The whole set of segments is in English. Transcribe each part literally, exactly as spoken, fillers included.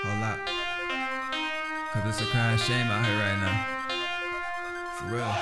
Hold up. Cause it's a crying shame out here right now. For real.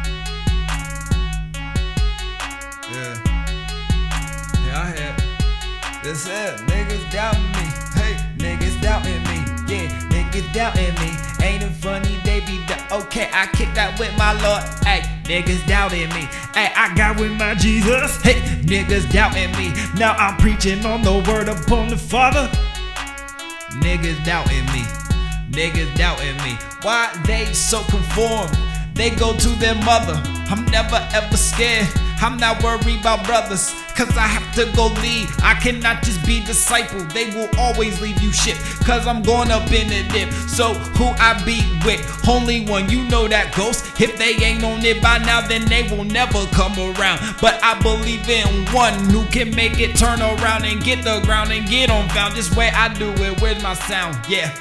Yeah. Yeah, I had. This it. Niggas doubting me. Hey, niggas doubting me. Yeah, niggas doubting me. Ain't it funny they be doubt. Okay, I kicked that with my Lord. Hey, niggas doubting me. Hey, I got with my Jesus. Hey, niggas doubting me. Now I'm preaching on the word upon the Father. Niggas doubting me. Niggas doubting me. Why they so conformed? They go to their mother. I'm never ever scared. I'm not worried about brothers, cause I have to go lead. I cannot just be disciple. They will always leave you shit, cause I'm going up in the dip. So who I be with? Only one, you know that ghost. If they ain't on it by now, then they will never come around. But I believe in one who can make it turn around and get the ground and get on found. Just way I do it, where's my sound? Yeah.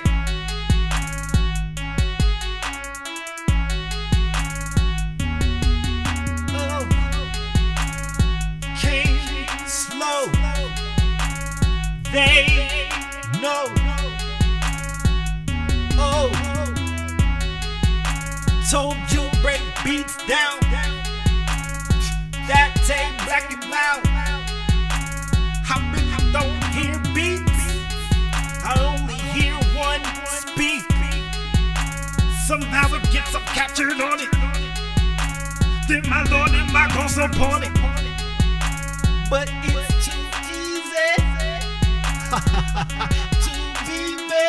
They know. Oh, told you break beats down. That tape black and loud. I really don't hear beats. I only hear one speak. Somehow it gets up captured on it. Then my Lord and my ghost upon it. But it's too easy to be me.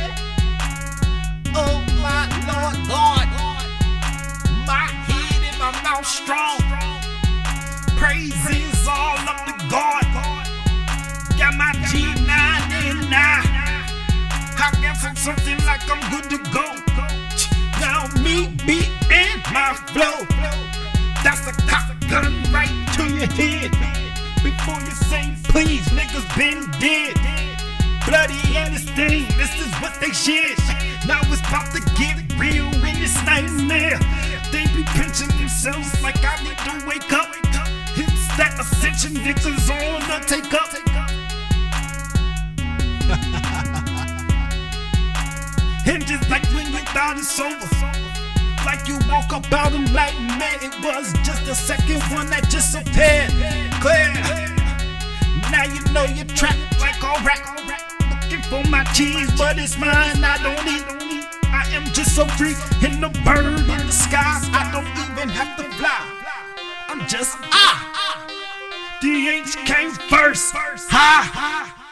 Oh my Lord, Lord, my head and my mouth strong. Praises all up to God. Got my G nine and nine. I got some something like I'm good to go. Now me beating my flow. That's a cock gun right to your head. Before you say please, niggas been dead. Bloody in this thing, this is what they shit. Now it's about to get real in this nightmare. They be pinching themselves like I need to wake up. It's that ascension niggas on the take up. And just like when you thought it's over, like you woke up out of nightmare, it was just the second one that just appeared. Clear. Now you know you're trapped like all right. Looking for my cheese, but it's mine. I don't eat. I am just so free in the bird in the sky. I don't even have to fly. I'm just ah. D H came first. Ha.